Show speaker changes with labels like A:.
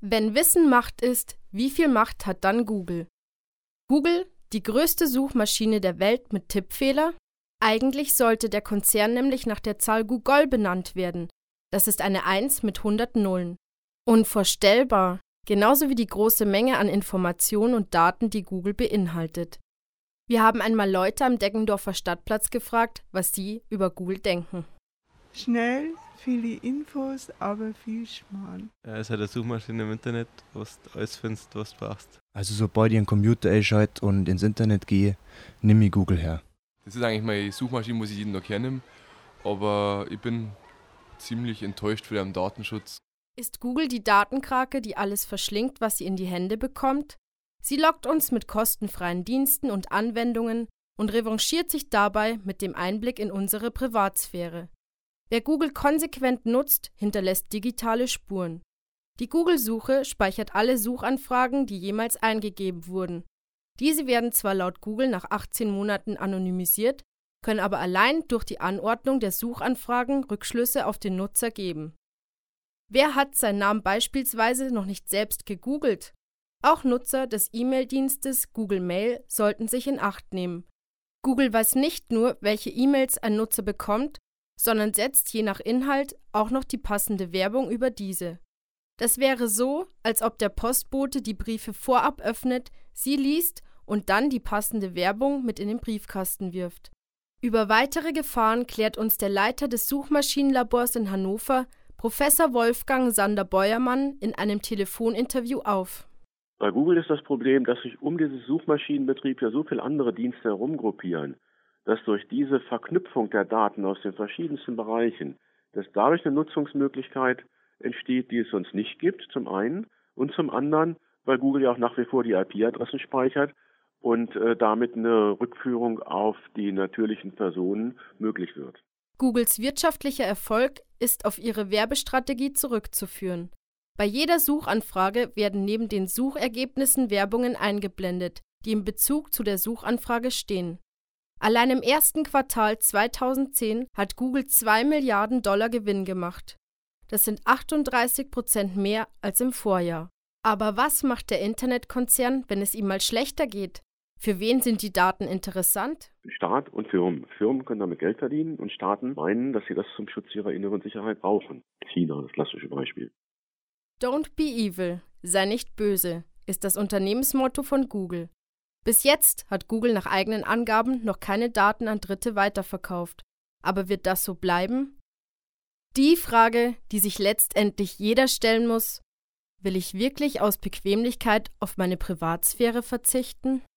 A: Wenn Wissen Macht ist, wie viel Macht hat dann Google? Google, die größte Suchmaschine der Welt mit Tippfehler? Eigentlich sollte der Konzern nämlich nach der Zahl Google benannt werden. Das ist eine 1 mit 100 Nullen. Unvorstellbar, genauso wie die große Menge an Informationen und Daten, die Google beinhaltet. Wir haben einmal Leute am Deggendorfer Stadtplatz gefragt, was sie über Google denken.
B: Schnell, viele Infos, aber viel Schmarrn.
C: Ja, es ist halt eine Suchmaschine im Internet, wo du alles findest, was du brauchst.
D: Also sobald ich einen Computer einschalte und ins Internet gehe, nehme ich Google her.
E: Das ist eigentlich meine Suchmaschine, muss ich jeden Tag hernehmen. Aber ich bin ziemlich enttäuscht von dem Datenschutz.
A: Ist Google die Datenkrake, die alles verschlingt, was sie in die Hände bekommt? Sie lockt uns mit kostenfreien Diensten und Anwendungen und revanchiert sich dabei mit dem Einblick in unsere Privatsphäre. Wer Google konsequent nutzt, hinterlässt digitale Spuren. Die Google-Suche speichert alle Suchanfragen, die jemals eingegeben wurden. Diese werden zwar laut Google nach 18 Monaten anonymisiert, können aber allein durch die Anordnung der Suchanfragen Rückschlüsse auf den Nutzer geben. Wer hat seinen Namen beispielsweise noch nicht selbst gegoogelt? Auch Nutzer des E-Mail-Dienstes Google Mail sollten sich in Acht nehmen. Google weiß nicht nur, welche E-Mails ein Nutzer bekommt, sondern setzt je nach Inhalt auch noch die passende Werbung über diese. Das wäre so, als ob der Postbote die Briefe vorab öffnet, sie liest und dann die passende Werbung mit in den Briefkasten wirft. Über weitere Gefahren klärt uns der Leiter des Suchmaschinenlabors in Hannover, Professor Wolfgang Sander-Beuermann, in einem Telefoninterview auf.
F: Bei Google ist das Problem, dass sich um dieses Suchmaschinenbetrieb ja so viele andere Dienste herumgruppieren, dass durch diese Verknüpfung der Daten aus den verschiedensten Bereichen, dass dadurch eine Nutzungsmöglichkeit entsteht, die es sonst nicht gibt, zum einen, und zum anderen, weil Google ja auch nach wie vor die IP-Adressen speichert und damit eine Rückführung auf die natürlichen Personen möglich wird.
A: Googles wirtschaftlicher Erfolg ist auf ihre Werbestrategie zurückzuführen. Bei jeder Suchanfrage werden neben den Suchergebnissen Werbungen eingeblendet, die im Bezug zu der Suchanfrage stehen. Allein im ersten Quartal 2010 hat Google 2 Milliarden $ Gewinn gemacht. Das sind 38% mehr als im Vorjahr. Aber was macht der Internetkonzern, wenn es ihm mal schlechter geht? Für wen sind die Daten interessant?
F: Staat und Firmen. Firmen können damit Geld verdienen und Staaten meinen, dass sie das zum Schutz ihrer inneren Sicherheit brauchen. China, das klassische Beispiel.
A: Don't be evil, sei nicht böse, ist das Unternehmensmotto von Google. Bis jetzt hat Google nach eigenen Angaben noch keine Daten an Dritte weiterverkauft. Aber wird das so bleiben? Die Frage, die sich letztendlich jeder stellen muss: Will ich wirklich aus Bequemlichkeit auf meine Privatsphäre verzichten?